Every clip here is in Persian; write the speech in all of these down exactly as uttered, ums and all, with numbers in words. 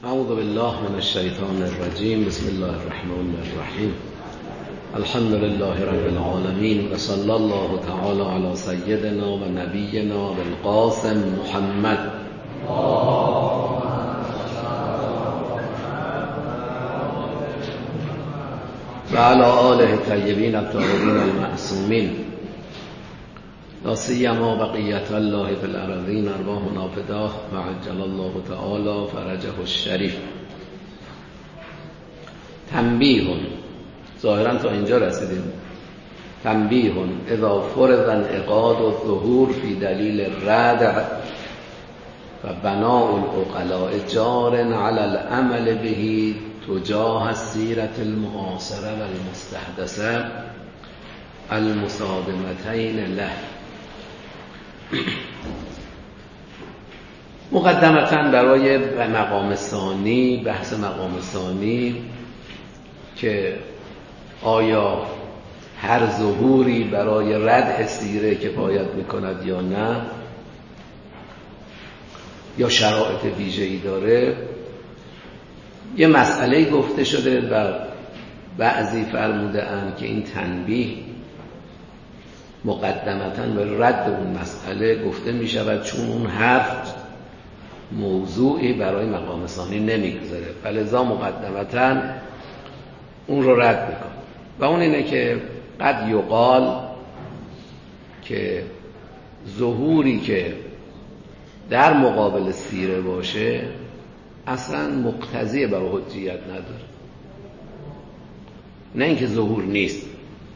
اعوذ بالله من الشیطان الرجیم. بسم الله الرحمن الرحیم. الحمد لله رب العالمین و صلی الله تعالی علی سیدنا و نبینا بالقاسم محمد و علی آله الطیبین الطاهرین المعصومین لا سیما بقیت الله فی الارضین ارواحنا فداه و عجل الله تعالی فرجه الشریف. تنبیه، ظاهرا تا اینجا رسیدیم. تنبیه اذا فرض انعقاد الظهور فی دلیل الردع و بناء العقلاء جار علی العمل به تجاه السیرة المعاصره و المستحدثه المصادمتین له. مقدمتاً برای مقام ثانی، بحث مقام ثانی که آیا هر ظهوری برای ردع سیره کفایت میکند یا نه، یا شرایط ویژه‌ای داره، یه مسئله گفته شده و بعضی فرموده اند که این تنبیه مقدمتاً به رد اون مسئله گفته می شود، چون اون حرف موضوعی برای مقام ثانی نمیگذاره، فلذا مقدمتاً اون رو رد میکن. و اون اینه که قد یقال که ظهوری که در مقابل سیره باشه اصلا مقتضی برای حجیت نداره. نه اینکه ظهور نیست،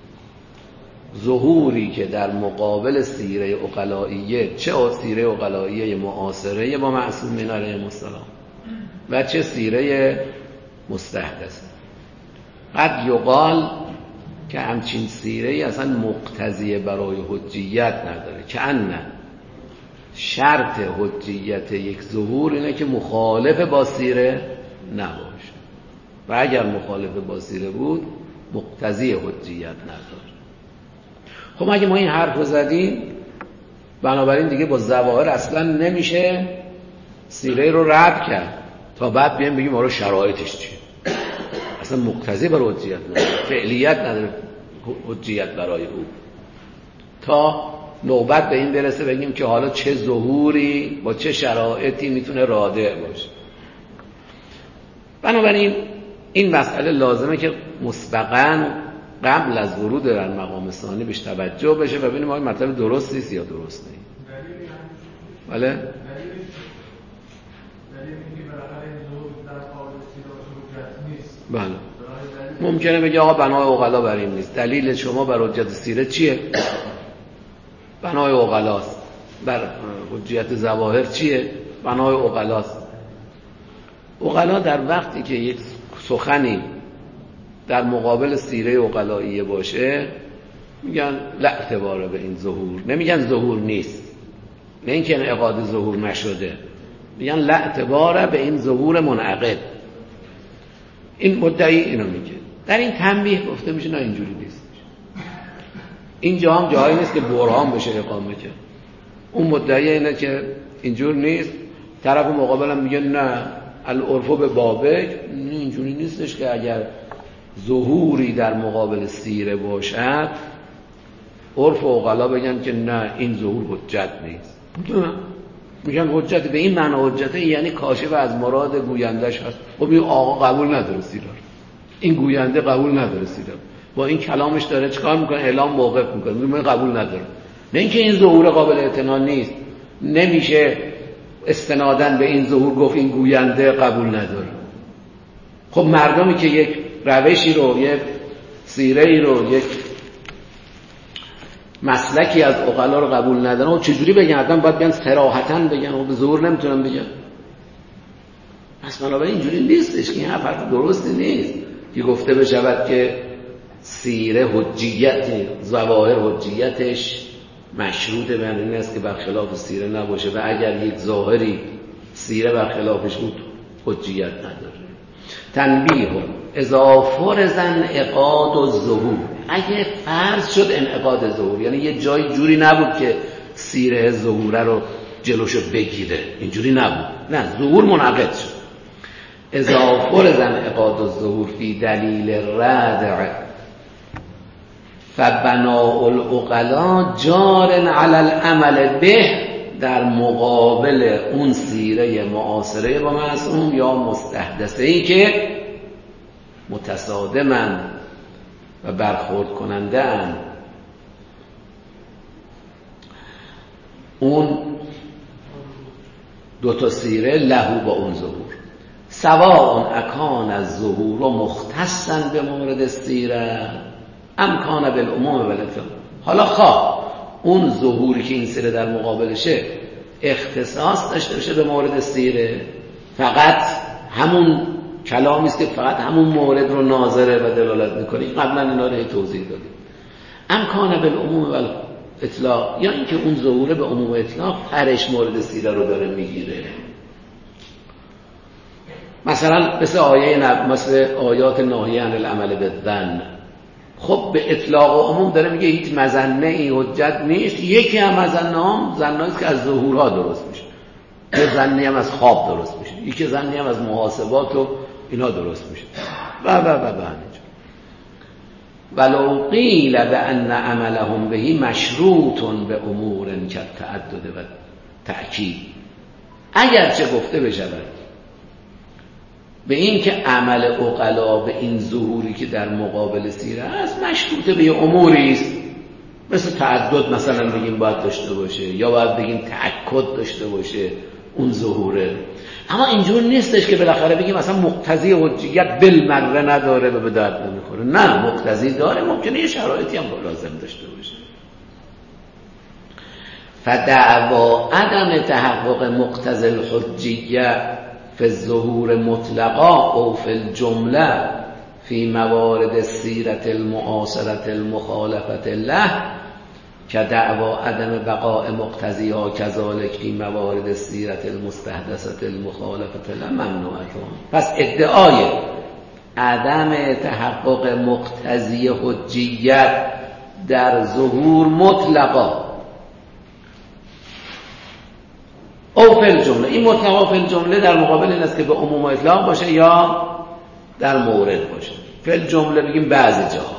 ظهوری که در مقابل سیره عقلائیه، چه سیره عقلائیه معاصره با معصومین علیهم السلام و چه سیره مستحدثه، قد یقال که همچین سیره اصلا مقتضی برای حجیت نداره، که ان شرط حجیت یک ظهور اینه که مخالف با سیره نباشه، و اگر مخالف با سیره بود مقتضی حجیت نداره. خب اگه ما این حرف رو زدیم، بنابراین دیگه با ظواهر اصلا نمیشه سیره رو رد کرد تا بعد بیایم بگیم آره شرایطش چیه. اصلا مقتضی برای حجیت نداره، فعلیت نداره حجیت برای او، تا نوبت به این برسه بگیم که حالا چه ظهوری با چه شرایطی میتونه رادع باشه. بنابراین این مسئله لازمه که مسبقاً قبل از ورود در مقام ثانی بهش توجه بشه و ببینیم آیا مطلب درست نیست یا درست نیست. بله؟ دلیل اینکه بالاخره این ظهور در قابل سیره نیست. بله. ممکنه بگه آقا بنای عقلا بر این نیست. دلیل شما بر حجت سیره چیه؟ بنای عقلاست. بر حجت ظواهر چیه؟ بنای عقلاست. عقلا در وقتی که یک سخنی در مقابل سیره عقلائیه باشه میگن لا اعتبار به این ظهور، نمیگن ظهور نیست، نه اینکه انعقاد ظهور نشده، میگن لا اعتبار به این ظهور منعقد. این مدعی اینو میگه. در این تنبیه گفته میشه نه اینجوری نیست، اینجا هم جایی نیست که برهان بشه اقامه کرد. اون مدعی اینه که اینجور نیست، طرف مقابل هم میگه نه العرف به بابک، اینجوری نیستش که اگر ظهوری در مقابل سیره باشد عرف و عقلا بگن که نه این ظهور حجت نیست. میگن حجت به این معنی حجته یعنی کاشف از مراد گویندش هست. خب این آقا قبول نداره سیره، این گوینده قبول نداره سیره، با این کلامش داره چیکار میکنه؟ اعلام موقف میکنه، میگه قبول نداره. نه اینکه این ظهور قابل اعتنا نیست، نمیشه استنادن به این ظهور گفت این گوینده قبول نداره. خب مردمی که یک روشی رو، یک سیره‌ای رو، یک مسلکی از عقلا رو قبول ندارن، و چجوری بگن؟ آدم باید بیان صراحتاً بگن، و به زور نمیتونن بگن. پس بنابراین اینجوری نیستش که این حرف درستی نیست که گفته بشود که سیره حجیت، ظواهر حجیتش مشروط به این است که برخلاف سیره نباشه، و اگر یک ظاهری سیره برخلافش بود حجیت نداره. تنبیه اذا فرض انعقاد الظهور، اگه فرض شد انعقاد ظهور، یعنی یه جای جوری نبود که سیره ظهوره رو جلوشو بگیره، اینجوری نبود، نه ظهور منعقد شد. اذا فرض انعقاد الظهور فی دلیل الردع فبناء العقلاء جار علی العمل به، در مقابل اون سیره معاصره با معصوم یا مستحدثه‌ای که متصادمن و برخورد کننده ان، اون دو تا سیره لهو با اون ظهور سواء اکان از ظهور و مختصا به مورد سیره امکان بالعموم بالاطلاق. حالا خواه اون ظهوری که این سیره در مقابلشه اختصاص داشته باشه به مورد سیره، فقط همون کلامی است که فقط همون مورد رو ناظره و دلالت میکنه، قبلا اینا رو توضیح دادیم. امکان بالعموم بالاطلاق، یا اینکه اون ظهوره به عموم اطلاق پرش مورد سیره رو داره میگیره. مثلا مثل آیه نب... مثل آیات ناهیه عن العمل بالظن، خب به اطلاق و عموم داره میگه هیچ مظنه ای حجت نیست. یکی هم مظنه هم ظنه‌ای که از ظهورها درست میشه، یه ظنی هم از خواب درست میشه، یکی ظنی هم از محاسبات و اینا درست میشه و و و و ولو قیل بأن عملهم بهی مشروط به امور کالتعدد و تأکید، اگرچه گفته بشود به این که عمل عقلا به این ظهوری که در مقابل سیره است مشروط به یه اموری است، مثل تعدد مثلا بگیم باید داشته باشه، یا باید بگیم تأکد داشته باشه اون ظهوره، اما اینجور نیستش که بالاخره بگیم مثلا مقتضی حجیت بالمره نداره و به درد نمیخوره. نه، مقتضی داره، ممکنه یه شرایطی هم لازم داشته باشه. فدعوا عدم تحقق مقتضی الحجیه فی الظهور مطلقا او فی الجمله فی موارد السیرة المعاصرة المخالفة له که دعوا عدم بقاء مقتضیها کذالک فی موارد السیرة المستحدثة المخالفة له ممنوعتون. پس ادعای عدم تحقق مقتضی حجیت در ظهور مطلقا او فی الجمله، این مطلقا فی الجمله در مقابل این است که به عموم اطلاق باشه یا در مورد باشه. فی الجمله بگیم بعضی جا،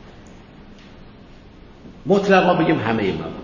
مطلقا بگیم همه موارد.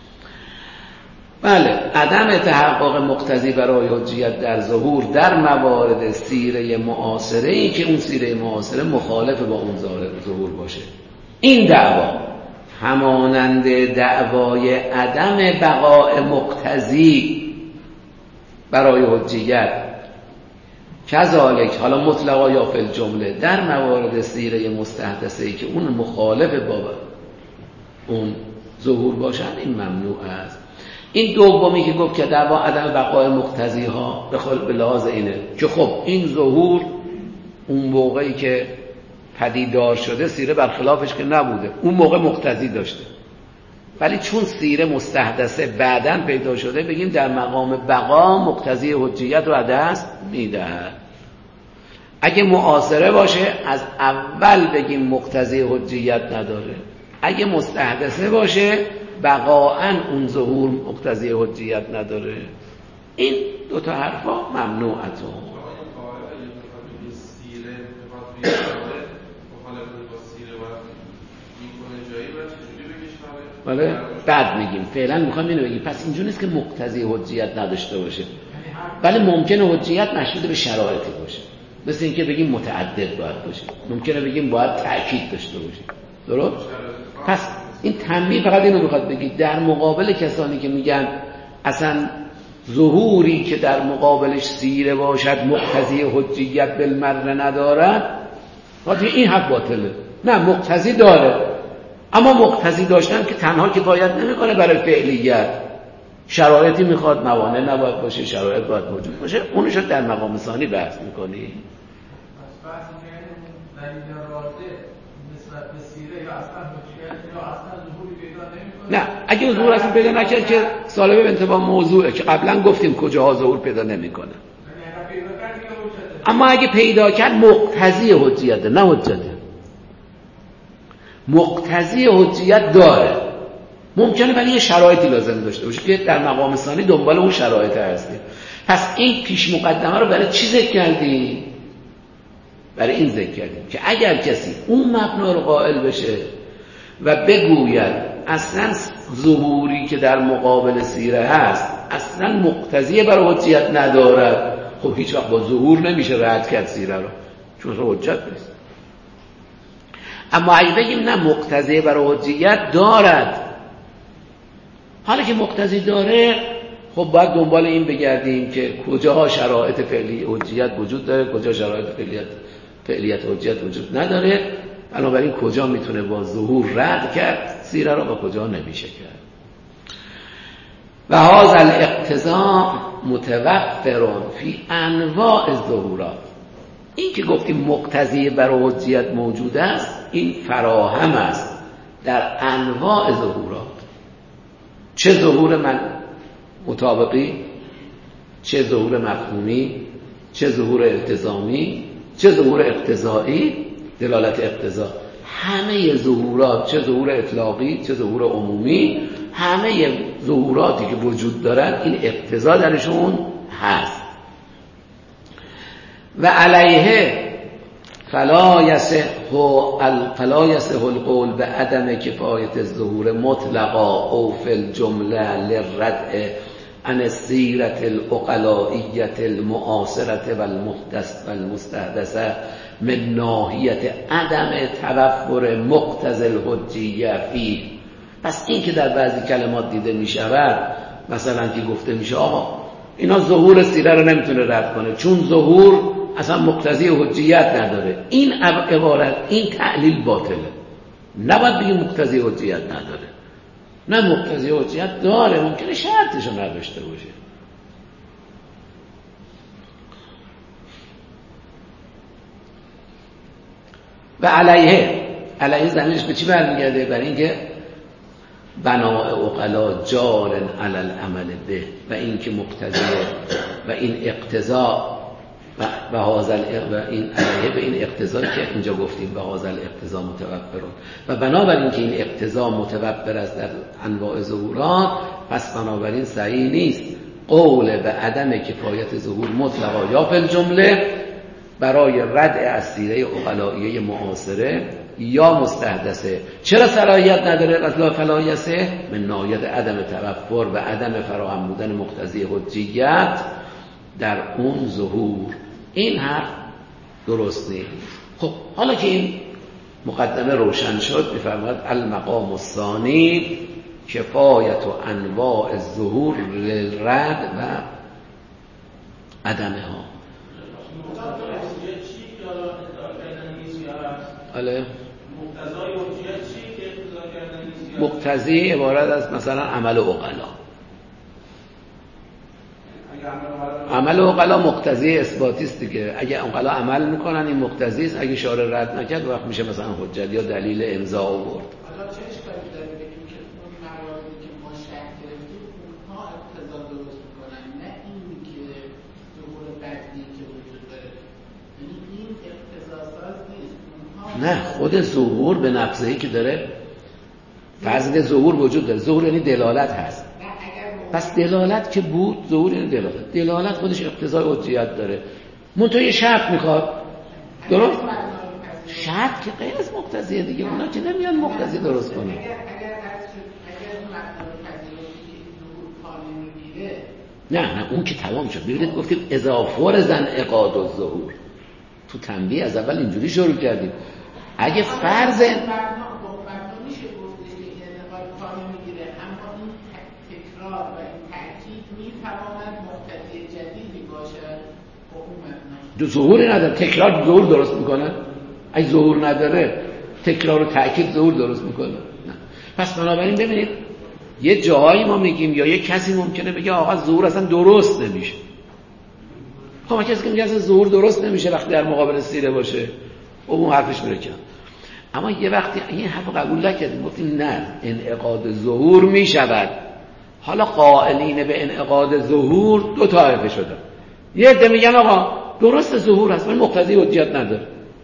بله، عدم تحقق مقتضی برای حجیت در ظهور در موارد سیره معاصره، ای که اون سیره معاصره مخالف با اون ظهور باشه. این دعوا همانند دعوای عدم بقاء مقتضی برای حجیت کذالک، حالا مطلقا یا فی الجمله، در موارد سیره مستحدثه ای که اون مخالف با اون ظهور باشند، این ممنوع است. این دومی که گفت که دعوا عدم بقای مقتضی ها به خل به لحاظ اینه که خب این ظهور اون موقعی که پدیدار شده سیره برخلافش که نبوده، اون موقع مقتضی داشته، ولی چون سیره مستحدثه بعداً پیدا شده بگیم در مقام بقا مقتضی حجیت رو دست میدهد. اگه معاصره باشه از اول بگیم مقتضی حجیت نداره، اگه مستحدثه باشه بقاءً اون ظهور مقتضی حجیت نداره. این دو تا حرفا ممنوعتون. بله بعد میگیم، فعلا میخوام اینو بگیم. پس اینجوری نیست که مقتضی حجیت نداشته باشه، ولی ممکنه حجیت مشروط به شرایطی باشه، مثل اینکه بگیم متعدد باید باشه، ممکنه بگیم باید تأکید داشته باشه. درست؟ پس این تنبیه فقط اینو میخواد بگید در مقابل کسانی که میگن اصلا ظهوری که در مقابلش سیره باشد مقتضی حجیت بالمره ندارد، خاطر این حق باطله. نه، مقتضی داره، اما مقتضی داشتن که تنها کفایت نمیکنه برای فعلیت، شرایطی میخواد، موانع نباید باشه، شرایط باید موجود باشه. اونش رو در مقام ثانی بحث میکنی. پس بحث میکنیم دلیل راجع نسبت به سیره یا اصلا حجیت یا اصلا ظهوری پیدا نمیکنه. نه، اگه ظهور اصلا پیدا نکرد که سالبه به انتباه موضوعه که قبلا گفتیم کجاها ظهور پیدا نمیکنه. اما اگه پیدا کرد مقتضی حجیت، نه حجته، مقتضی حجیت داره، ممکنه ولی یه شرایطی لازم داشته باشه که در مقام ثانی دنبال اون شرایط هستی. پس این پیش مقدمه رو برای چی ذکر کردی؟ برای این ذکر کردیم که اگر کسی اون مبنا رو قائل بشه و بگوید اصلا ظهوری که در مقابل سیره هست اصلا مقتضی برای حجیت ندارد، خب هیچ وقت با ظهور نمیشه رد کرد سیره رو، چون حجت نیست. اما اگه بگیم نه مقتضی برای حجیت دارد، حالا که مقتضی داره خب باید دنبال این بگردیم که کجاها شرایط فعلی حجیت وجود داره، کجا شرایط فعلیت فعلیت حجیت وجود نداره، بنابراین کجا میتونه با ظهور رد کرد سیره رو و کجا نمیشه کرد. و هذا الاقتضاء متوفر فی انواع الظهورات. این که گفتیم مقتضی برای حجیت موجود است، این فراهم است در انواع ظهورات. چه ظهور من مطابقی، چه ظهور مفهومی، چه ظهور التزامی، چه ظهور اقتضایی، دلالت اقتضا. همه ظهورات، چه ظهور اطلاقی چه ظهور عمومی، همه ظهوراتی که وجود دارن این اقتضا درشون هست. و علیه فلا یصح فلا یصح القول به عدم کفایت الظهور مطلقا او فی الجمله للردع عن السیرة العقلائیة المعاصرة والمستحدثة من ناحیه عدم توفر مقتضی الحجیه فیه. پس این که در بعضی کلمات دیده می شود، مثلا که گفته میشه آقا اینا ظهور سیره رو نمیتونه رد کنه چون ظهور اصلا مقتضی حجیت نداره، این عبارت، این تعلیل باطله. نباید بگیم مقتضی حجیت نداره، نه مقتضی حجیت داره، ممکنه شرطش رو نداشته باشه. و علیه علیه زمینش به چی برمیگرده؟ برای اینکه بناء عقلا جار علی العمل به، و این که مقتضیه و این اقتضا و و هذا و این علیه به این اقتضایی که اینجا گفتیم و هذا الاقتضا متوفرون، و بنابراین که این اقتضا متوفر است در انواع ظهورات، پس بنابراین صحیح نیست قول به عدم کفایت ظهور مطلقا یا فی الجمله برای ردع از سیره عقلائیه معاصره یا مستحدثه. چرا صلاحیت نداره از فلایسه؟ من ناحیه عدم توفر و عدم فراهم بودن مقتضی حجیت در اون ظهور. این حرف درست نیست. خب حالا که این مقدمه روشن شد، می‌فرماید المقام الثانی کفایت و انواع الظهور للرد و عدمها. بله. مقتضای حجیت چی که اقتضا کردن نیست؟ مقتضی عبارت از مثلا عمل عقلا. عمل عقلا مقتضی اثباتی است دیگه. اگه عقلا عمل میکنن این مقتضی است، اگه شارع رد نکرد وقت میشه مثلا حجت یا دلیل امضا آورد. حالا چه اشکالی داره بگیم که اون مواردی که ما شرط گرفتیم اونها اقتضا درست میکنن، نه این که ظهور بدی که وجود داره. یعنی این اقتضا ساز نیست. نه، خود ظهور به نفسه‌ای که داره فرض که ظهور وجود داره. ظهور یعنی دلالت هست. پس دلالت که بود، ظهور یعنی دلالت. دلالت خودش اقتضای حجیت داره. منتها یه شرط میخواد. درست؟ شرط که غیر از مقتضیه دیگه. اونا که نمیان مقتضی درست کنن. اگر اگر اگر اون مقدار پذیرفتی که ظهور پا نمیگیره، نه نه اون که تمام شد. ببینید گفتیم اضافه زن اقاد و ظهور. تو تنبیه از اول اینجوری شروع کردیم. اگه فرض میشه گفتش که این انتقال پا نمیگیره، اما این تکرار و این تأکید میتواند مقتضی جدیدی باشد با اون مبنا. دو ظهوری نداره. تکرار ظهور درست میکنه؟ اگه ظهور نداره تکرار و تأکید ظهور درست میکنه؟ نه. پس بنابراین ببینید یه جاهایی ما میگیم یا یه کسی ممکنه بگه آقا ظهور اصلا درست نمیشه. خب کسی که میگه اصلا ظهور درست نمیشه وقتی در مقابل سیره باشه، اون حرفش میره کنار. اما یه وقتی این حرف قبول نکردیم، گفتیم نه انعقاد ظهور میشود. حالا قائلین به انعقاد ظهور دو طایفه شدن. یه عده میگن آقا درست ظهور هست ولی مقتضی حجیت نداره،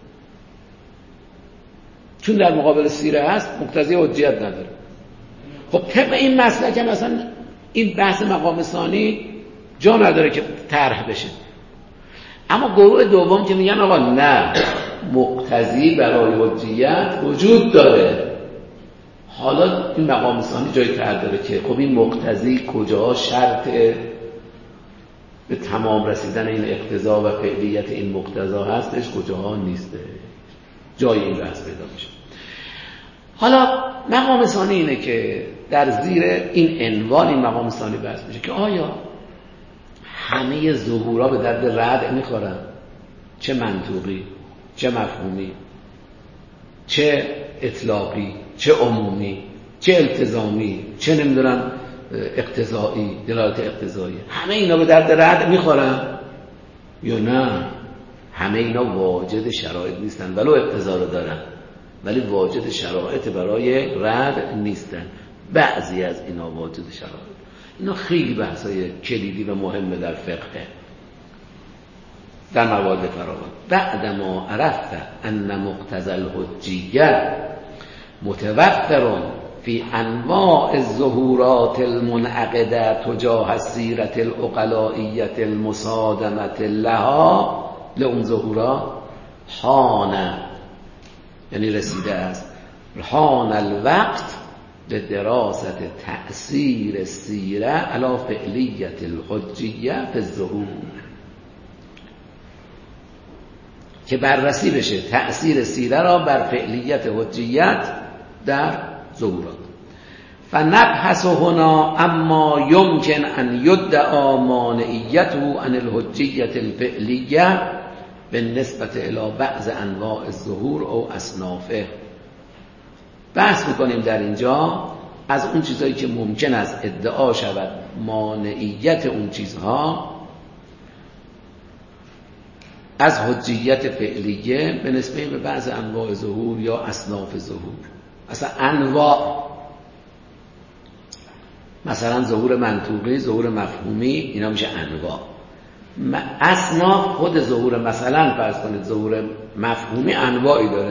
چون در مقابل سیره هست مقتضی حجیت نداره. خب طبق این مسلک مثلا این بحث مقام ثانی جا نداره که طرح بشه. اما گروه دوم که میگن آقا نه، مقتضی برای حجیت وجود داره. حالا این مقام ثانی جای کار داره که خب این مقتضی کجا شرط به تمام رسیدن این اقتضا و فعلیت این مقتضا هستش، کجاها نیسته، جای این بحث پیدا میشه. حالا مقام ثانی اینه که در زیر این عنوان این مقام ثانی بحث میشه که آیا همه ظهورا به درد رد میخورن، چه منطوقی، چه مفهومی، چه اطلاقی، چه عمومی، چه التزامی، چه نمیدونم اقتضایی، دلالت اقتضایی، همه اینا به درد رد میخورن یا نه؟ همه اینا واجد شرایط نیستن، ولو اقتضا رو دارن ولی واجد شرایط برای رد نیستن. بعضی از اینا واجد شرایط. اینا خیلی بحثای کلیدی و مهمه در فقه، در موارد فراوان. بعدما عرفت ان مقتضى الحجیه متوفر فی انواع الظهورات المنعقده تجاه السیرة العقلائیة المصادمة لها، لون ظهورات حان، یعنی رسیده است، حان الوقت لدراسة تأثیر السیره علی فعلیت الحجیه فی الظهور، که بررسی بشه تأثیر سیره را بر فعلیت حجیت در ظهورات. فنبحث هنا اما يمكن ان يدعى مانعیته عن الحجیة الفعلیه بالنسبة الى بعض انواع الظهور او اصنافه. بحث میکنیم در اینجا از اون چیزهایی که ممکن است ادعا شود مانعیت اون چیزها از حجیت فعلیه به نسبت به بعض انواع ظهور یا اصناف ظهور. اصلا انواع، مثلا ظهور منطوقی، ظهور مفهومی، اینا میشه انواع. اصناف خود ظهور، مثلا فرض کنید ظهور مفهومی انواعی داره.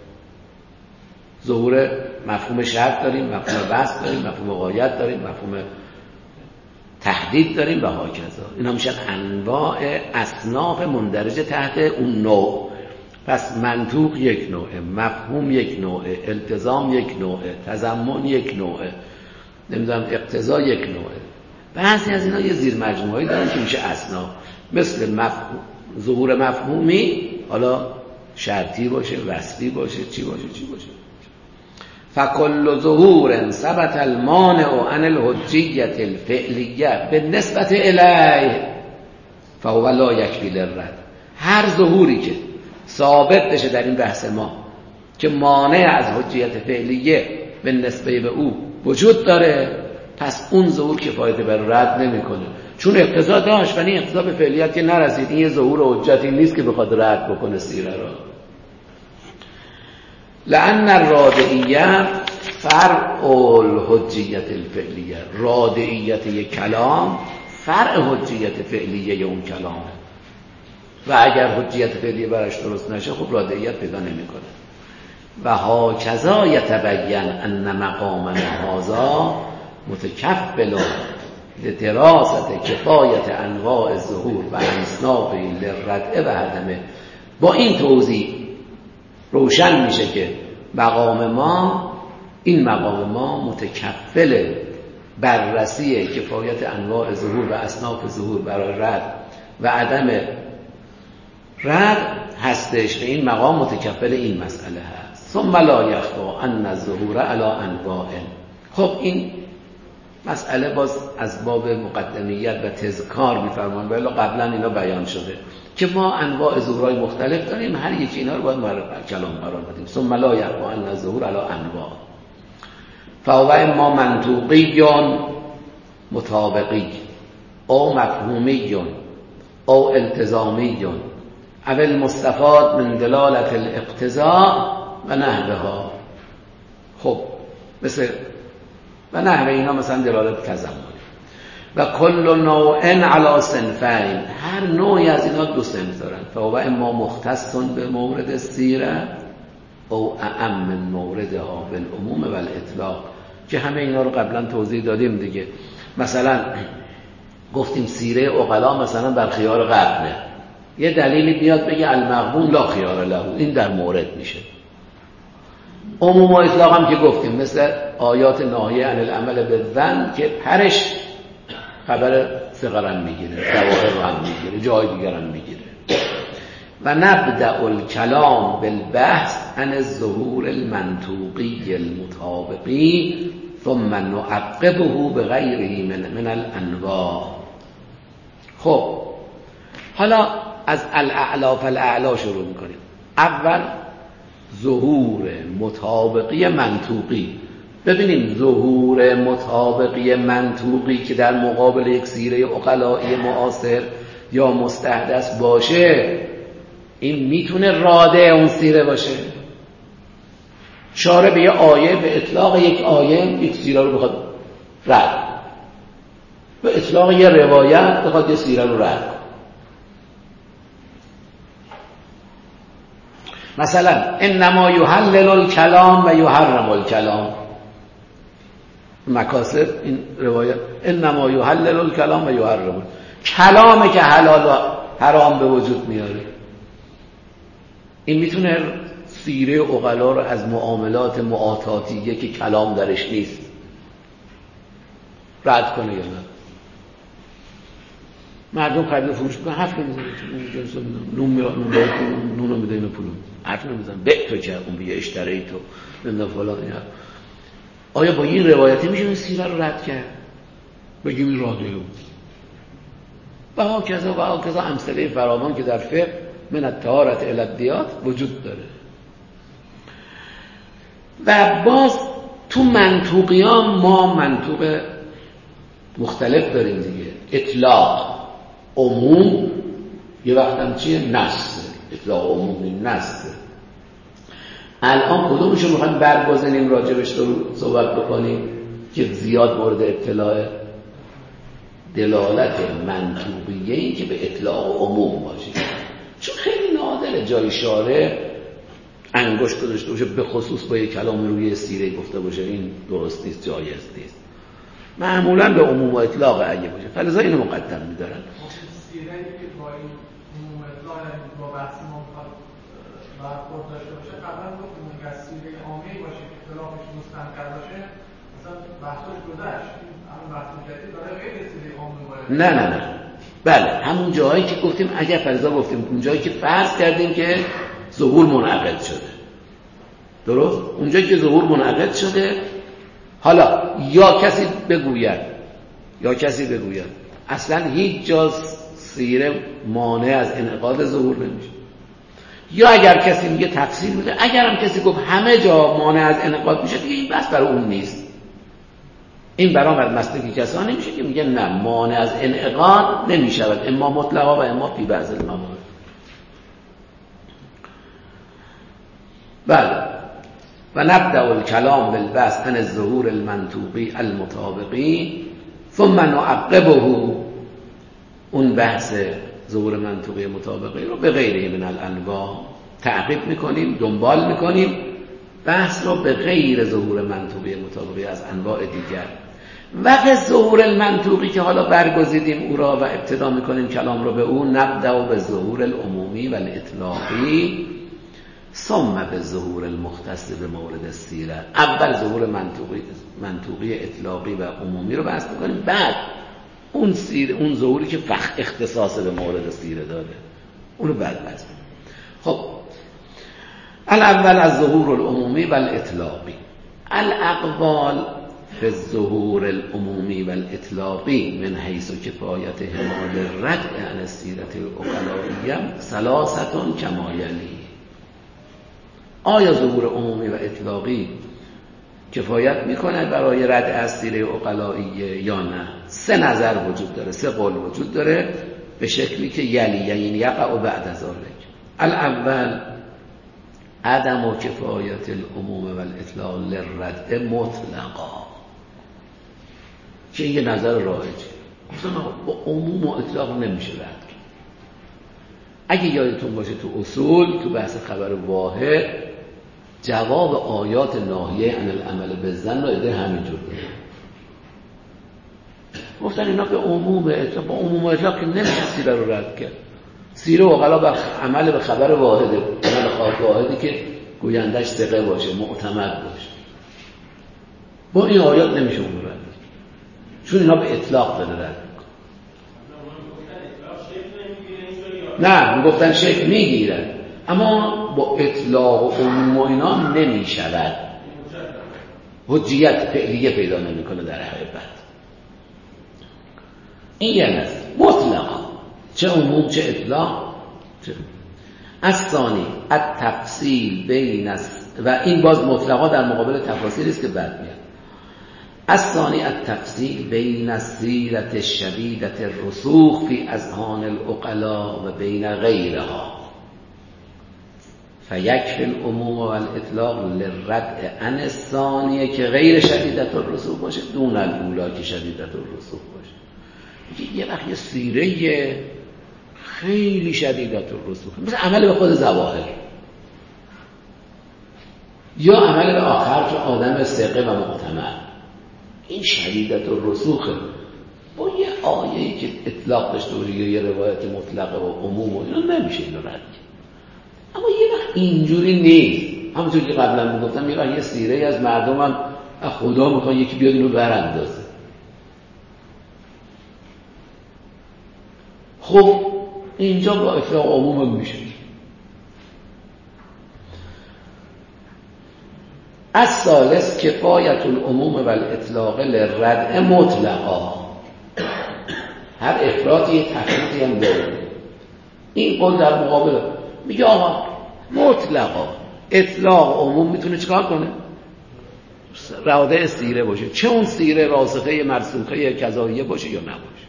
ظهور مفهوم شرط داریم، مفهوم بسط داریم، مفهوم غایت داریم، مفهوم تحدید داریم و هاکذا. اینا میشن انواع، اصناف مندرجه تحت اون نوع. پس منطوق یک نوعه، مفهوم یک نوعه، التزام یک نوعه، تضمن یک نوعه، نمیدونم اقتضا یک نوعه. بعضی از اینا یه زیر مجموعه‌ای دارن که میشه اصناف، مثل مفهوم، ظهور مفهومی حالا شرطی باشه، وصلی باشه، چی باشه چی باشه. فکل ظهور ثبت المانع عن الحجیة الفعلیه بالنسبة الیه فهو لا یکفی للرد. هر ظهوری که ثابت بشه در این بحث ما که مانع از حجیت فعلیه به نسبه به او وجود داره، پس اون ظهور کفایت بر رد نمیکنه، چون اقتضا داشت ولی اقتضا به فعلیت که نرسید. این یه ظهور حجتی نیست که بخواد رد بکنه سیره را. لأن الرادعیه فرع الحجیت الفعلیه، رادعیت یک کلام فرع حجیت فعلیه اون کلامه و اگر حجیت فعلیه برش درست نشه خب رادعیت پیدا نمیکنه. و هاکذا یتبین ان مقام هذا متکفل لدراست کفایت انواع الظهور و اصنافه للردع و هدمه. با این توضیح روشن میشه که مقام ما، این مقام ما متکفل بررسی کفایت انواع ظهور و اصناف ظهور برای رد و عدم رد هستش و این مقام متکفل این مسئله هست. ثم لا یخفی ان الظهور علی انواع. خب این مسئله باز از باب مقدمیت و تذکار میفرمان، ولی قبلا اینا بیان شده که ما انواع ظهورهای مختلف داریم، هر یکی اینا رو باید معرف کلام قرار بدیم. ثم لا یخفی ان الظهور علی انواع فهو اما منطوقی مطابقی او مفهومی او التزامی او المستفاد من دلالت الاقتضاء و نحوها. خب مثل و نحوه اینا مثلا دلالت تضمن. و کل نوع علی صنفین، هر نوعی از اینا دو صنف دارن. فهو اما مختص به مورد السیره او اعم من موردها بالعموم و الاطلاق، که همه اینا رو قبلا توضیح دادیم دیگه. مثلا گفتیم سیره عقلا مثلا بر خیار قرنه، یه دلیلی بیاد بگه المغبون لا خیار له، این در مورد میشه. عموم و اطلاق هم که گفتیم مثل آیات ناهیه عن العمل بالظن که پرش خبر صغرا میگیره، ظواهر رو هم میگیره، جای دیگر هم میگیره. و نبدأ الکلام بالبحث عن الظهور المنطوقی المطابقی ثم نعقبه بغیره من, من الانواع. خب حالا از الاعلا فالاعلا شروع میکنیم. اول ظهور مطابقی منطوقی. ببینیم ظهور مطابقی منطوقی که در مقابل یک سیره عقلایی معاصر یا مستحدث باشه، این میتونه راده اون سیره باشه. شارع به یه آیه، به اطلاق یک آیه یک سیره رو بخواد رد، به اطلاق یه روایت بخواد یه سیره رو رد. مثلا انما یحلل الکلام و یحرم الکلام، مکاسب این روایت انما یحلل الکلام و یحرم، کلامه که حلال و حرام به وجود میاره. این میتونه سیره عقلا رو از معاملات معاطاتیه که کلام درش نیست رد کنه یا نه؟ مردم خرید و فروش میکنن، حرف نمیزنن، نون میرن نون رو میده اینو پولون، حرف نمیزنن به تو که اون بیه اشتری تو نمیدن فلان. آیا با این روایتی میشه این سیره رو رد کرد؟ بگیم این راده بود و ها کذا و ها کذا امثله فراوان که در فقه من الطهارة الی الدیات وجود داره. و باز تو منطوقیان ما منطوق مختلف داریم دیگه. اطلاق، عموم، یه وقت هم چیه؟ نص. اطلاق عمومی نص. الان کدومشو میخوایم برگزینیم راجبش رو صحبت بکنیم که زیاد مورد اطلاع؟ دلالت منطوقیه این که به اطلاق عموم باشه، چون خیلی نادره جای شارع انگشت گذاشته باشه به خصوص با یک کلام روی سیره گفته باشه این درست نیست، جایز نیست. معمولا به عموم و اطلاق اگه باشه، فلذا اینو مقدم می‌دارن. سیره‌ای که با این عموم و اطلاق با بحث ما می‌خواد برخورد داشته باشه، قبلا گفتیم که سیره عامی باشه که اطلاقش مستنکر باشه، مثلا بحثش گذشت، همون بحث جدید داره غیر سیره عامی باشه. نه نه نه بله، همون جایی که گفتیم اگر فرضا گفتیم اون جایی که فرض کردیم که ظهور منعقد شده، درست؟ اونجایی که ظهور منعقد شده، حالا یا کسی بگوید یا کسی بگوید اصلا هیچ جا سیره مانع از انعقاد ظهور نمیشه، یا اگر کسی میگه تفسیر میده، اگر هم کسی گفت همه جا مانع از انعقاد میشه، دیگه این بس برای اون نیست. این برای مسلکی کسانی میشه که میگه نه، مانع از انعقاد نمیشود، اما مطلقا و اما فی بعض الموارد. بله. و نبدأ الکلام بالبحث عن الظهور المنطوقی المطابقی ثم نعقبه، اون بحث ظهور منطوقی مطابقی رو به غیره من الانواع تعقیب میکنیم، دنبال میکنیم بحث رو به غیر ظهور منطوقی مطابقی از انواع دیگر. وقت ظهور المنطوقی که حالا برگزیدیم او را و ابتدا میکنیم کلام رو به اون، نبدأ به ظهور العمومی و الاطلاقی ثم به ظهور المختص به مورد السیره. اول ظهور منطوقی منطوقی اطلاقی و عمومی رو بحث میکنیم، بعد اون سیره، اون ظهوری که فقط اختصاص به مورد سیره داره اون رو بعد بحث میکنیم. خب الاول از ظهور العمومی و الاطلاقی. الاقوال فی الظهور العمومی و الاطلاقی من حیث کفایت حمال الردع عن السیره العقلائیه ثلاثه کما یلی. آیا ظهور عمومی و اطلاقی کفایت میکنه برای رد از سیره عقلائیه یا نه؟ سه نظر وجود داره، سه قول وجود داره به شکلی که یلی یعنی یقع بعد ذلک. الاول عدم و کفایت العموم و الاطلاق للرد مطلقا، که یه نظر رایجه، مثلا با عموم و اطلاق نمیشه رد کرد. اگه یادتون باشه تو اصول، تو بحث خبر واحد، جواب آیات ناهیه عن العمل بالظن رو ایده همینجور داره. گفتن اینا به عموم اطلاق، با عموم اطلاق که نمیشه سیره رو رد کرد. سیره عقلا بر عمل به خبر واحده، عمل خاص واحدی که گویندش ثقه باشه، معتمد باشه. با این آیات نمیشه اون رد، چون اینا به اطلاق داره رد میکنه. نه میگفتن شکل میگیرن، اما با اطلاق و عموم و اینا نمیشود، حجیت فعلیه پیدا نمیکنه در حقیقت. این یعنی است مطلقا، چه عموم چه اطلاق. الثانی التفصیل بین است، و این باز مطلقا در مقابل تفاصیل است که بعد میاد. الثانی التفصیل بین السیرة الشدیدة الرسوخ فی اذهان العقلاء و بین غیرها، فیکفی العموم و الاطلاق للردع عن الثانیه که غیر شدیدة الرسوخ باشه دون الاولی که شدیدة الرسوخ باشه. یه وقت یه سیره خیلی شدیدة الرسوخ، مثل عمل به خود ظواهر، یا عمل به آخر که آدم ثقه و معتمد، این شدیدة الرسوخه. با یه آیه‌ای که اطلاق داشته باشه یا یه روایت مطلقه و عموم و اینا نمیشه اینو رد. اما یه وقت اینجوری نیست، همونطور که قبلا میگفتم یه وقت یه سیره از مردم هم خدا میخواد یکی بیاد اینو براندازه. خب اینجا با اطلاق عموم هم میشه. الثالث کفایت العموم و الاطلاق للردع مطلقا، هر افراطی یه تفریطی هم داره. این قول در مقابل میگه آقا مطلقا اطلاق عموم میتونه چیکار کنه؟ رادع سیره باشه، چه اون سیره راسخه مرسوخه کذاییه باشه یا نباشه.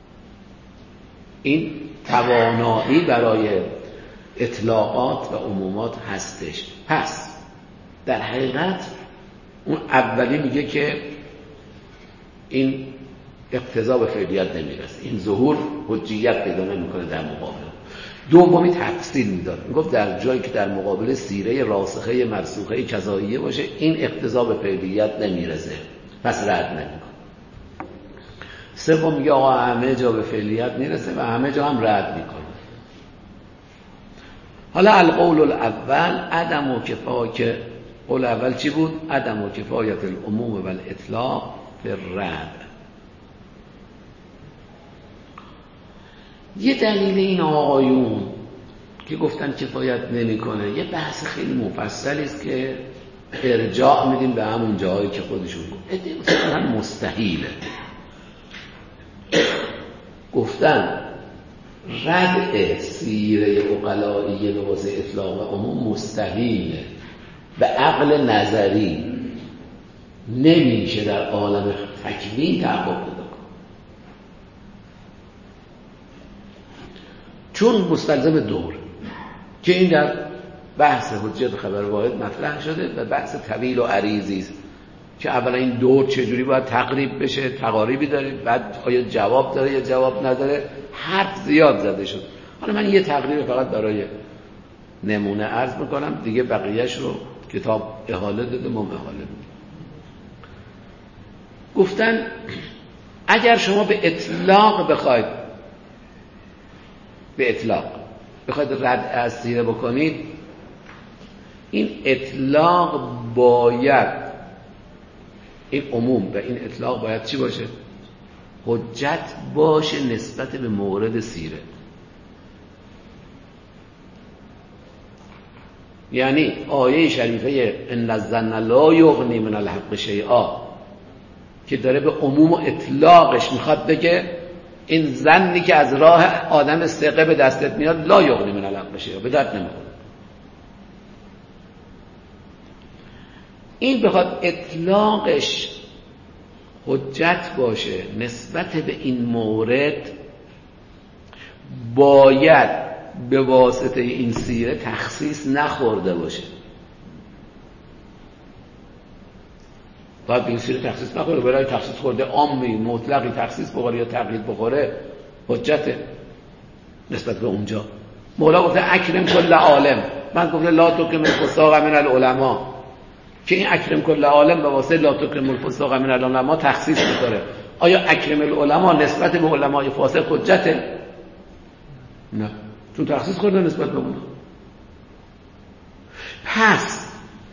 این توانایی برای اطلاقات و عمومات هستش. پس در حقیقت اون اولی میگه که این اقتضا به فعلیت نمیرسه، این ظهور حجیت پیدا نمیکنه در مقابل. دومی تفصیل میداد، میگفت در جایی که در مقابل سیره راسخه مرسوخه کذاییه باشه این اقتضا به فعلیت نمیرسه، پس رد نمیکنه. سوم میگه آقا همه جا به فعلیت میرسه و همه جا هم رد میکنه. حالا القول الاول عدم و کفایت، قول اول چی بود؟ عدم و کفایت العموم و الاطلاق بالرد. یه دلیل این آقایون که گفتن کفایت نمیکنه یه بحث خیلی مفصلی است که ارجاع میدیم به همون جایی که خودشون گفت. ادعا گفتن مستحیله، گفتن ردع سیره عقلایی به واسه اطلاق و عموم مستحیله، به عقل نظری نمیشه در عالم تکوین تحقق پیدا کنه، چون مستلزم دور که این در بحث حجت خبر واحد مطرح شده و بحث طویل و عریضی است که اولا این دور چجوری باید تقریب بشه، تقاریبی داره، بعد آیا جواب داره یا جواب نداره، حرف زیاد زده شد. حالا من یه تقریب فقط برای نمونه عرض میکنم، دیگه بقیهش رو کتاب احاله داده، ما احاله میدیم. گفتن اگر شما به اطلاق بخواید به اطلاق بخواید رد از سیره بکنید، این اطلاق باید، این عموم و این اطلاق باید چی باشه؟ حجت باشه نسبت به مورد سیره. یعنی آیه شریفه ان الظن لا یغنی من الحق شیئا که داره به عموم و اطلاقش میخواد بگه این ظنی که از راه آدم ثقه به دستت میاد لا یغنی من الحق شیئا، به درد نمیخوره. این بخواد اطلاقش حجت باشه نسبت به این مورد، باید به واسطه این سیره تخصیص نخورده باشه. باید به این سیره تخصیص نخورده، برای تخصیص خورده عامی مطلقی تخصیص بخوره یا تقیید بخوره حجته نسبت به اونجا. مولا گفته اکرم کل عالم، من گفته لا تکرم الفساق من العلماء، که این اکرم کل عالم به واسطه لا تکرم الفساق من العلماء تخصیص می‌کنه. آیا اکرم العلماء نسبت به علمای فاسق حجته؟ نه. چون تخصیص خورده نسبت به اونا. پس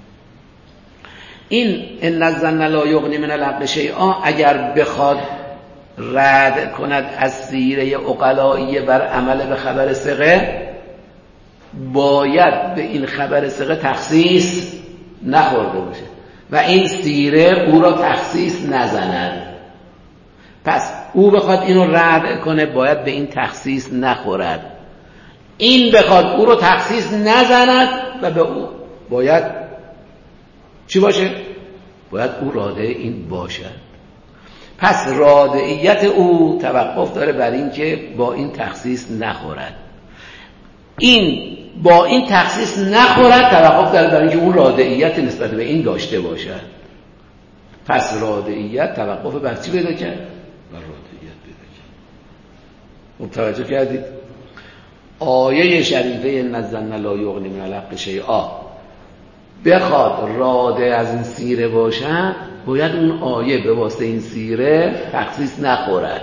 این ان الظن لا یغنی من الحق شیئا اگر بخواد رد کند از سیره عقلایی بر عمل به خبر ثقه، باید به این خبر ثقه تخصیص نخورده باشه و این سیره او را تخصیص نزند. پس او بخواد اینو رد کنه باید به این تخصیص نخورد، این بخواد او رو تخصیص نزند و به او باید چی باشه؟ باید او راده این باشد. پس رادعیت او توقف داره بر این که با این تخصیص نخورد، این با این تخصیص نخورد توقف داره بر این که اون رادعیت نسبت به این داشته باشد. پس رادعیت توقف بر چی پیدا کرد؟ بر رادعیت پیدا کرد. متوجه کردید؟ آیه شریفه ان الظن لا یغنی من الحق شیئا بخواد راده از این سیره باشد، باید اون آیه به واسطه این سیره تخصیص نخورد.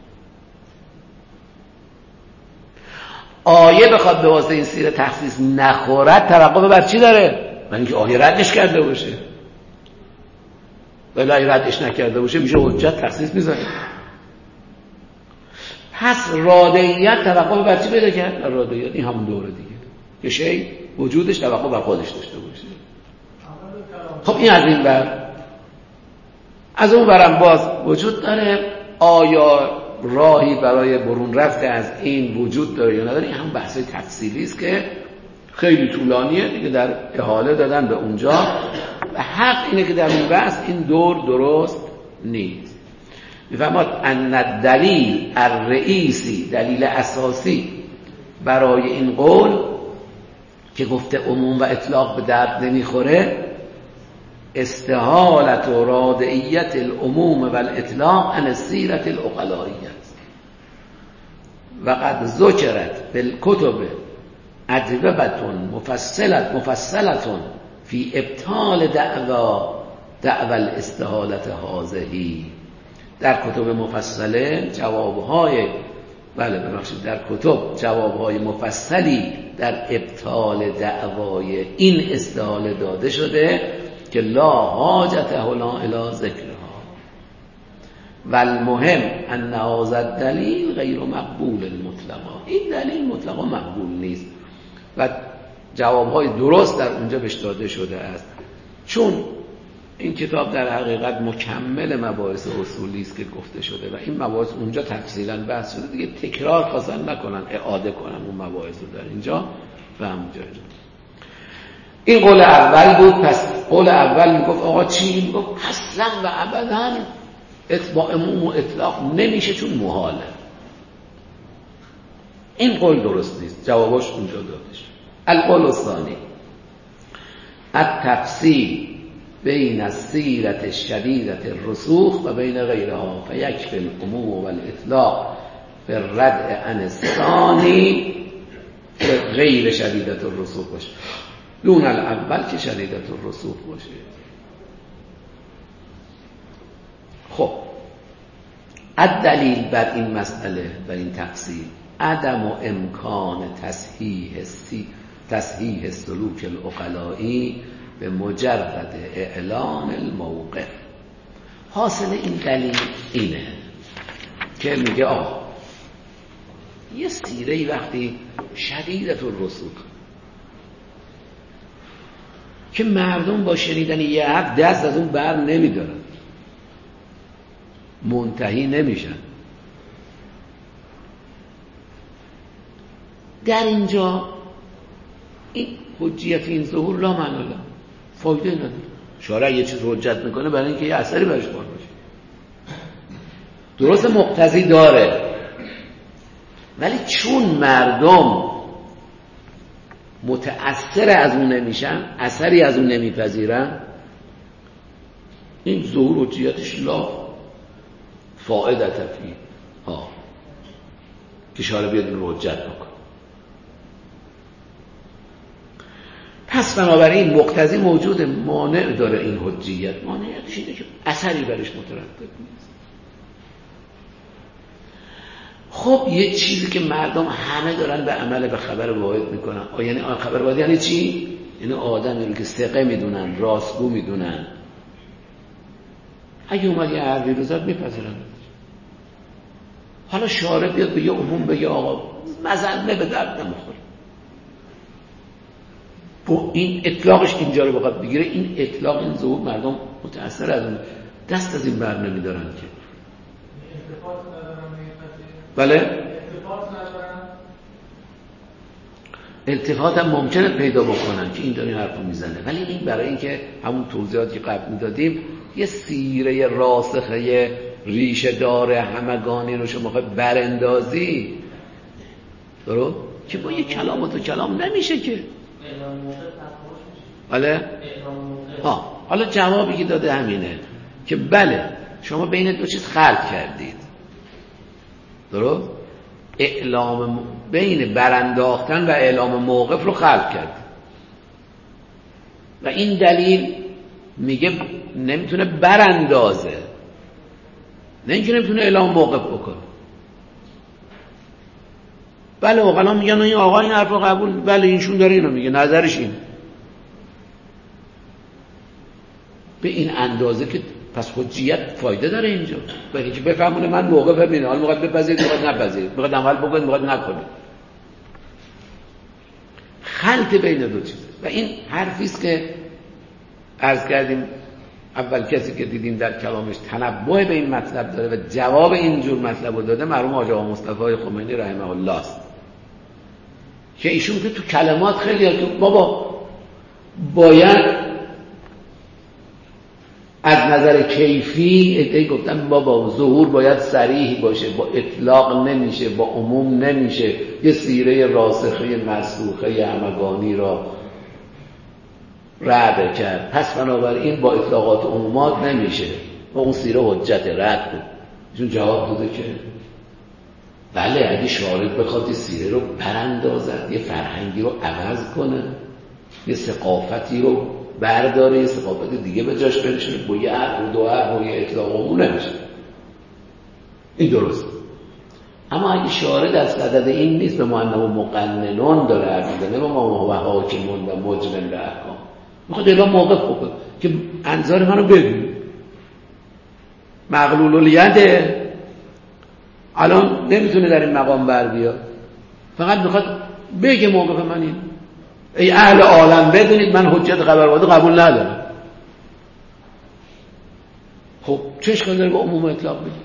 آیه بخواد به واسطه این سیره تخصیص نخورد توقف بر چی داره؟ بر اینکه آیه ردش کرده باشه. ولی اگه ردش نکرده باشه میشه حجت تخصیص میذاره. پس رادعیت توقف بر چی پیدا کرد؟ رادعیت این همون دوره دیگه که شی وجودش توقف بر خودش داشته باشه. خب این از این بر از اون برم باز وجود داره. آیا راهی برای برون رفت از این وجود داره یا نداره؟ این هم بحث تفصیلی است که خیلی طولانیه دیگه، در احاله دادن به اونجا و حق اینه که در این بحث این دور درست نیست. میفرماد ان الدلیل الرئیسی، دلیل اساسی برای این قول که گفته عموم و اطلاق به درد نمیخوره، استحالت و رادعیت العموم و الاطلاق عن سیرت العقلائیت و قد ذکرت بالکتب اجوبتون مفصلت مفصلتون فی ابطال دعوا دعوا الاستحالت هذهی. در کتب مفصله جوابهای بله ببخشید در کتب جوابهای مفصلی در ابطال دعوای این استحاله داده شده که لا حاجت هنا الی ذکرها و المهم ان هذا الدلیل غیر مقبول مطلقا. این دلیل مطلقا مقبول نیست و جوابهای درست در اونجا بهش داده شده است، چون این کتاب در حقیقت مکمل مباحث اصولی است که گفته شده و این مباحث اونجا تفصیلا بحث شده دیگه، تکرار خواستن نکنن اعاده کنن اون مباحث رو در اینجا و همونجا. این قول اول بود. پس قول اول میگفت آقا چی؟ میگفت اصلا و ابدا اتباع عموم و اطلاق نمیشه چون محاله. این قول درست نیست، جوابش اونجا داده شد. القول الثانی التفصیل بین السیرت الشدیدت الرسوخ و بین غیرها فیکفی العموم و الاطلاق به رد عن الثانی غیر شدیدت الرسوخ باشه، دون الاول که شدیدت الرسوخ باشه. خب الدلیل بر این مسئله، بر این تفصیل، عدم و امکان تصحیح سی تصحیح سلوک العقلائی به مجرد اعلان الموقف. حاصل این دلیل اینه که میگه آقا یه سیره‌ای وقتی شدیدت الرسوخ که مردم با شنیدن یه حرف دست از اون بر نمیدارن، منتهی نمیشن، در اینجا این حجیت این ظهور لا معنی لا، فایده نداره. شارع یه چیز حجت میکنه برای اینکه یه اثری برش کار باشه، درست مقتضی داره، ولی چون مردم متأثر از اون نمیشن، اثری از اون نمیپذیرن، این ظهور حجیتش لا فائدت فی ها که شارع بیاد این حجت بکنه. پس بنابراین مقتضی موجود، مانع داره این حجیت. مانعش اینه که اثری برش مترتب نیست. خب یه چیزی که مردم همه دارن به عمل به خبر واحد میکنن، یعنی خبر واحد یعنی چی؟ یعنی آدمی رو که ثقه میدونن، راستگو میدونن، اگه اومد یه حرفی رو زد میپذیرن. حالا شارع بیاد به یه عموم بگه آقا مزنه به درد نمیخوره، با این اطلاقش اینجا رو بخواد بگیره، این اطلاق، این ظهور، مردم متأثر از اون، دست از این بر نمیدارن که. بله؟ التفات هم ممکنه پیدا بکنن که این داره این حرفو میزنه، ولی این برای اینکه همون توضیحاتی که قبل میدادیم یه سیره راسخه ریشه دار همگانی رو شما خواهی براندازی، درست؟ که با یه کلام و تو کلام نمیشه که. بله؟ ها، حالا جوابی که داده همینه که بله شما بین دو چیز خلط کردید، درست؟ اعلام بین برانداختن و اعلام موقف رو خلق کرد و این دلیل میگه نمیتونه براندازه، نه اینکه نمیتونه اعلام موقف بکنه. بله اوغلا میگن این آقا این حرف رو قبول، بله اینشون داره اینو میگه، نظرش این به این اندازه که پس حجیت فایده داره اینجا، برای اینکه بفهمونه من موقفم اینه، حالا میخواد بپذیرید میخواد نپذیرید، میخواد عمل بکنید میخواد نکنید، خلط بین دو چیز. و این حرفی است که عرض کردیم اول کسی که دیدیم در کلامش تنبه به این مطلب داره و جواب اینجور مطلب رو داده مرحوم حاج آقا مصطفی خمینی رحمه الله است، که ایشون که تو کلمات خیلی ها که بابا باید از نظر کیفی ادعای گفتن بابا ظهور باید صریح باشه، با اطلاق نمیشه، با عموم نمیشه، یه سیره راسخه مسلوخه همگانی را رد کرد، پس بنابراین با اطلاقات عمومات نمیشه، با اون سیره حجت رد بود. ایشون جواب داده که بله اگه شارع بخواد یه سیره رو براندازد، یه فرهنگی رو عوض کنه، یه ثقافتی رو برداره، یه ثقافت دیگه به جاش بنشونه، با یه حرف و دو حرف و یه اطلاق عموم نمیشه، این درست. اما اگه شارع در صدد این نیست، به ما انه مقننون داره حرف میزنه، به ما و حاکمون و مجرم به احکام، میخواد اعلام موقف بکنه که انظار منو بگو، مغلول الیده الان نمیتونه در این مقام بر بیاد، فقط میخواد بگه موقف من این. ای اهل عالم بدونید من حجت خبر واحد قبول ندارم. خب چه اشکالی داره با عموم اطلاق بگه؟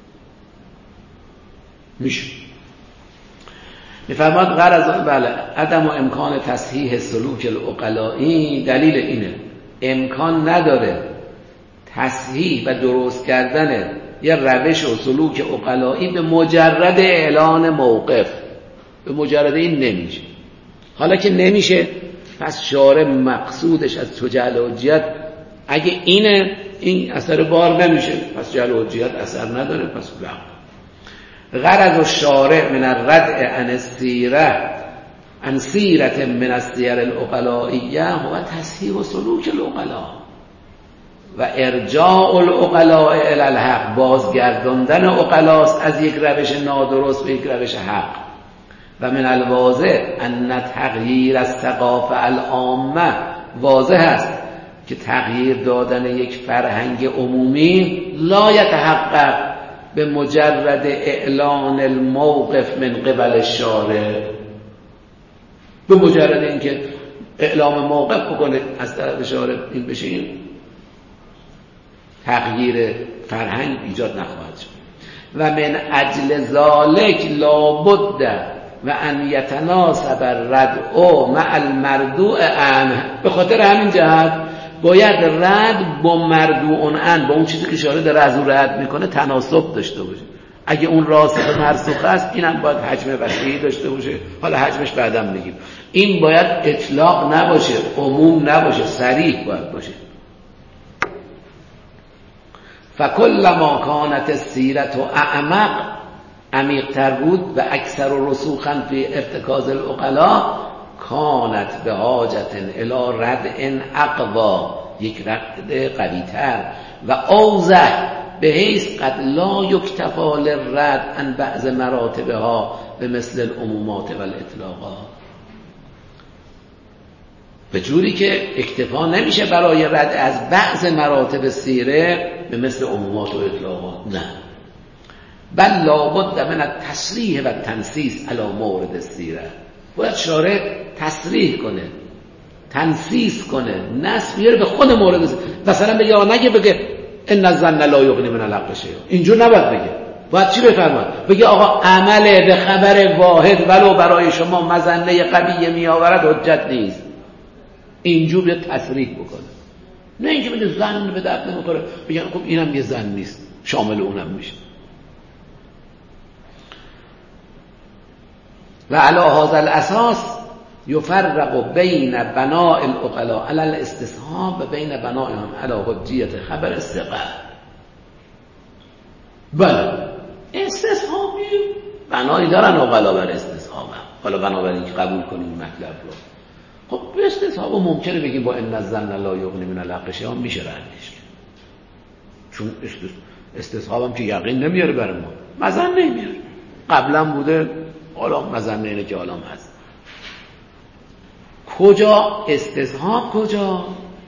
میشه. میفرماد غرض بله عدم و امکان تصحیح سلوک العقلائی، دلیل اینه امکان نداره تصحیح و درست کردن یه روش و سلوک عقلائی به مجرد اعلان موقف، به مجرد این نمیشه. حالا که نمیشه پس شارع مقصودش از تو جعل حجیت اگه اینه، این اثر بار نمیشه، پس جعل حجیت اثر نداره، پس بله. غرض الشارع من الردع عن السیره عن سیرة من السیر العقلائیه هو تصحیح و سلوک العقلاء و ارجاع العقلاء الی الحق، بازگرداندن عقلاست از یک روش نادرست به یک روش حق. و من الواضح ان تغییر الثقافه العامه، واضح است که تغییر دادن یک فرهنگ عمومی لا یتحقق به مجرد اعلان الموقف من قبل الشارع، به مجرد اینکه اعلام موقف بکنه از طرف شارع این بشه، این تغییر فرهنگ ایجاد نخواهد شد. و من اجل ذالک لابد و ان یتناسب الردع مع المردوع عنه، به خاطر همین جهت باید رد با مردوع عنه، با اون چیزی که شارع داره از اون رد میکنه تناسب داشته باشه. اگه اون راسخ مرسوخ است اینم باید حجم وسیعی داشته باشه، حالا حجمش بعداً میگیم. این باید اطلاق نباشه، عموم نباشه، صریح باید باشه. فکلما کانت السیرة اعمق، عمیق‌تر بود و اکثر رسوخاً فی ارتکاز العقلاء، کانت به حاجت الی ردع اقوا، یک رد قوی‌تر و اوضح به حیث قد لا یکتفا للرد عن بعض مراتبها به مثل العمومات و الاطلاقات، به جوری که اکتفا نمیشه برای رد از بعض مراتب سیره به مثل عمومات و اطلاقات، نه، بل لابد من التصریح و تنسیس علی مورد السیره. باید شارع تصریح کنه، تنسیس کنه، نص بیاره به خود مورد سیره. مثلا بگه آقا نگه بگه ان الظن لا یغنی من الحق شیئا، اینجور نباید بگه. باید چی بفرماید؟ بگه آقا عمل به خبر واحد ولو برای شما مظنه قویه می آورد حجت نیست. اینجور بیاد تصریح بکنه، نه اینکه بگه ظن به درد نمیخوره، بگن خب اینم یه ظن نیست، شامل اونم میشه. و علی هذا الاساس یفرق بین بناء العقلاء علی الاستصحاب و بین بنائهم علی حجیت خبر الثقه. بله استصحابی بنایی دارن عقلا بر استصحاب، حالا بنابراین که قبول کنیم مطلب رو، خب به استصحاب ممکنه بگیم با ان الظن لا یغنی من الحق شیئا میشه ردش، چون استصحاب هم که یقین نمیاره برای ما، مظنه نمیاره، قبلا بوده حالا مظنه اینه که حالا هست. کجا استصحاب کجا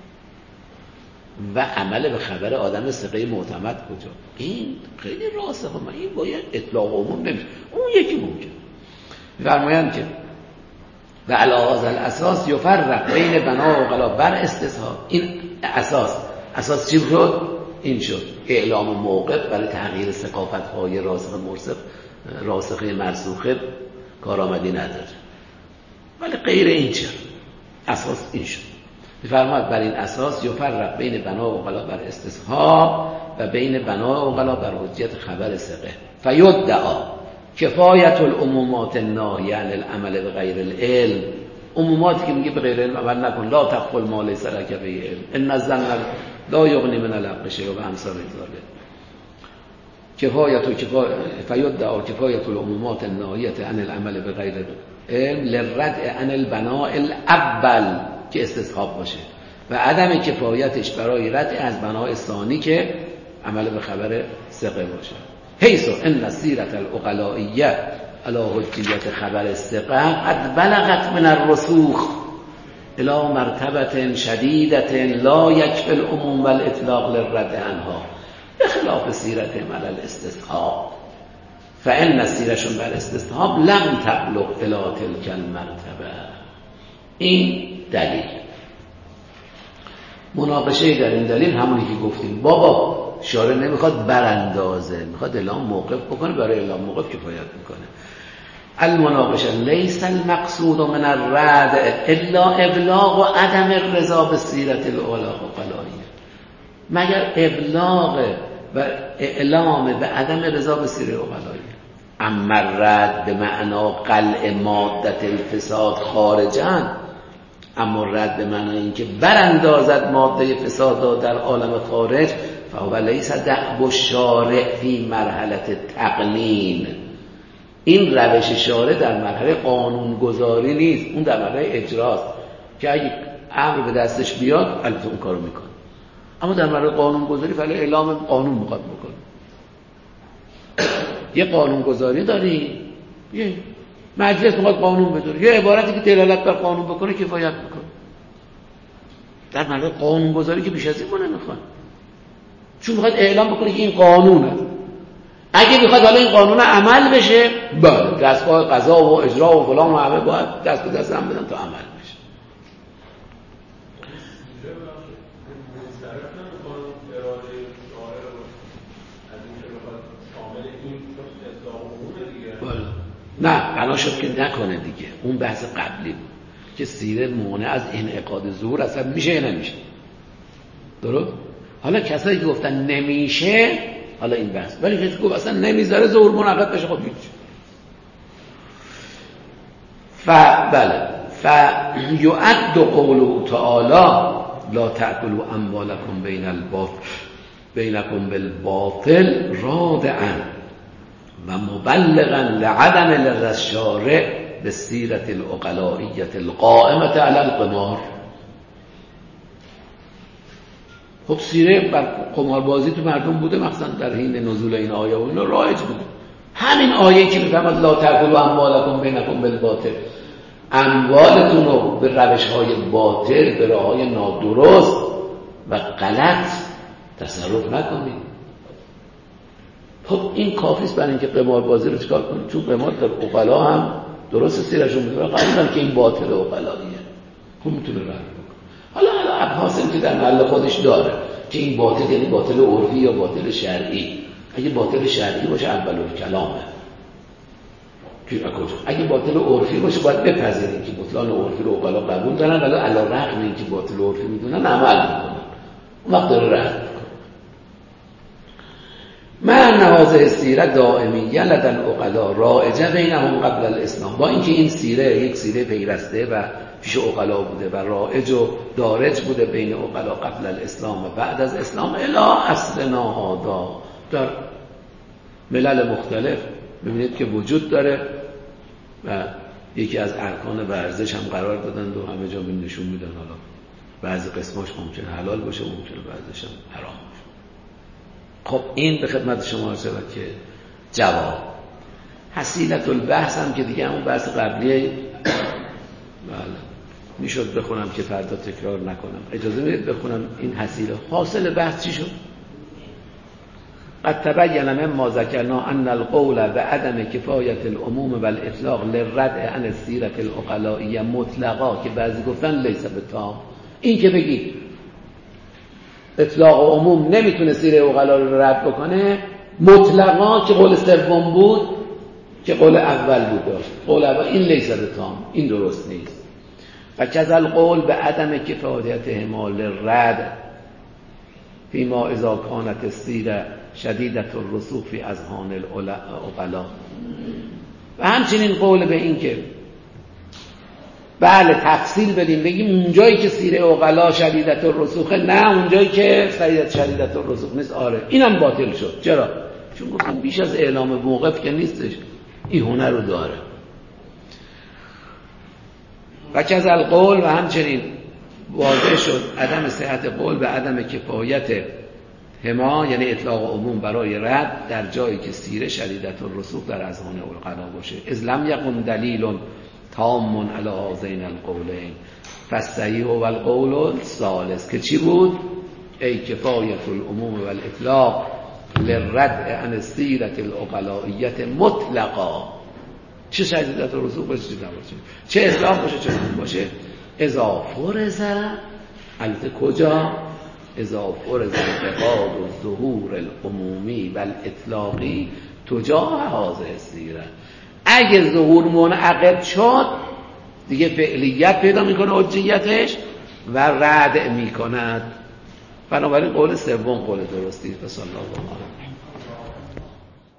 و عمل به خبر آدم ثقه معتمد کجا؟ این خیلی راسخه، من این باید اطلاق عموم نمیشه، اون یکی ممکن. فرمایند که و علی هذا الاساس یفرق بین بنا و عقلا بر استصحاب. این اساس اساس چی شد؟ این شد اعلام موقف برای تغییر ثقافت‌های راسخ مرسخ راسخه مرسوخه کارآمدی نداره، ولی غیر این چه اساس این شد. می‌فرماید بر این اساس یفرق بین بنا و عقلا بر استصحاب و بین بنا و عقلا بر حجیت خبر ثقه. فیدعا کفایت العمومات الناهیه عن العمل بغیر العلم، عموماتی که میگه به غیر علم عمل نکن، لا تقل ما لیس لک به علم، ان الظن لا یغنی من الحق شیئا و امثال ذلک. کفایت و کفایت فیدعا کفایت العمومات الناهیه عن العمل بغیر علم للردع عن البناء الاول که استصحاب باشه و عدم کفایتش برای ردع از بناء ثانی که عمل به خبر ثقه باشه. حیث ان سیرت العقلائیه علی حجیت خبر الثقه قد بلغت من الرسوخ الى مرتبه شدیده لا یکفی العموم والاطلاق للرد عنها بخلاف سیرت علی الاستصحاب، فان سیرشون بر استصحاب لم تبلغ الى تلك المرتبه. این دلیل. مناقشه در این دلیل همونی که گفتیم، بابا شارع نمیخواد براندازه، میخواد اعلام موقف بکنه، برای اعلام موقف کفایت میکنه. المناقشه لیس المقصود من الرد الا ابلاغ و عدم الرضا به سیرت العقلائیه، مگر ابلاغ و اعلام به عدم رضا به سیرت العقلائیه. اما الرد به معنا قلع مادت الفساد خارجا، اما رد به معنی اینکه براندازد ماده فساد در عالم خارج، فهو لیس دأب الشارع فی مرحله تقنین. این روش شارع در مرحله قانونگذاری نیست، اون در مرحله اجراست که اگه امر به دستش بیاد البته اون کارو میکنه، اما در مرحله قانونگذاری فعلا اعلام قانون میخواد بکنه. یه قانونگذاری داری، یه مجلس میخواد قانون بذاره، یه عبارتی که دلالت بر قانون بکنه کفایت میکنه. در مرحله قانونگذاری که بیش از این مونه میخواد، چون میخواد اعلام بکنه که این قانونه. اگه میخواد حالا این قانون عمل بشه، بله دستگاه قضا و اجرا و فلان و همه باید دست به دست هم بدن تا عمل بشه. نه بنا شد که نکنه دیگه، اون بحث قبلی بود که سیره مانع از انعقاد ظهور اصلا میشه یا نمیشه. درست؟ حالا کسایی که گفتن نمیشه، حالا این بحث، ولی کسی که گفت اصلا نمیذاره ظهور منعقد بشه، خب هیچ. ف بله ف یعد قوله تعالی لا تأکلوا اموالکم بین الباطل بینکم بالباطل رادعا و مبلغا لعدم للشارع به سیرت العقلائیت القائمة علی القمار. خب سیره بر قماربازی تو مردم بوده، مثلا در حین نزول این آیه و اینا رایج بوده. همین آیه که میفهمد لا تأکلوا اموالکم بینکم بالباطل، اموالتون رو به روش‌های باطل، به راه‌های نادرست و غلط تصرف نکنید. خب این کافیست برای اینکه قماربازی رو چیکار کنید؟ چون قمار در عقلا هم درست سیرشون می‌کنه، قبول که این باطل عقلاییه، خب میتونه رد بکنه. حالا حالا ابحاثی که در محل خودش داره که این باطل یعنی باطل عرفی یا باطل شرعی. اگه باطل شرعی باشه اولو کلامه که کجا، اگه باطل عرفی باشه باید بپذیریم که بطلان عرفی رو عقلا قبول دارن، ولی علی رغم اینکه باطل عرفی میدونن عمل میکنن، اون وقت داره رد میکنه. من نهازه سیره دائمیه لدى العقلاء رائجه بینهم قبل الاسلام، با اینکه این سیره یک سیره پیرسته و پیش عقلا بوده و رائج و دارج بوده بین عقلا قبل الاسلام و بعد از اسلام الی اصلنا هذا، در ملل مختلف ببینید که وجود داره و یکی از ارکان ورزش هم قرار دادن و همه جا به نشون میدن. حالا بعضی قسماش ممکنه حلال باشه، ممکنه بعضیش هم حرام باشه. خب این به خدمت شما عرض شود که جواب. حصیلت البحث هم که دیگه همون بحث قبلیه، بله میشد بخونم که فردا تکرار نکنم، اجازه میدید بخونم این حصیله. حاصل بحث چی شد؟ قد تبین مما ذکرنا ان القول بعدم کفایت العموم و الاطلاق للردع عن السیرة العقلائیه مطلقا، که بعضی گفتن لیس بتام، این که بگید اطلاق و عموم نمیتونه سیره عقلا رو رد بکنه مطلقا، که قول سوم بود که قول اول بود داشت، قول اول این لیس بتام، این درست نیست. و کذا القول بعدم کفایت احمال رد فیما اذا کانت السیره شدیدت الرسوخ فی اذهان العقلاء، و همچنین قول به این که بله تفصیل بدیم بگیم اونجایی که سیره عقلا شدیدت الرسوخه، نه اونجایی که شدیدت شدیدت الرسوخ نیست. آره اینم باطل شد. چرا؟ چون گفتم بیش از اعلام موقف که نیستش، این هنر رو داره. و کذا القول، و همچنین واضح شد عدم صحت قول به عدم کفایت هما، یعنی اطلاق عموم برای رد در جایی که سیره شدیدت الرسوخ در اذهان العقلا باشه. اذ لم یکن دلیل تام علی هذین القولین فالصحیح هو القول الثالث، که چی بود؟ ای کفایت العموم و الاطلاق للردع عن السیرة العقلائیه مطلقا، چه شدیدت الرسوخ باشه چه نباشه، چه اطلاق باشه چه عموم باشه. اذا فرض، البته کجا؟ اذا فرض انتقاد الظهور العمومی و الاطلاقی تجاه هذه السیره، اگه ظهور منعقد شد دیگه فعلیت پیدا میکنه حجیتش و رد میکند. بنابراین قول سوم قول درستی است. صلی الله علیه و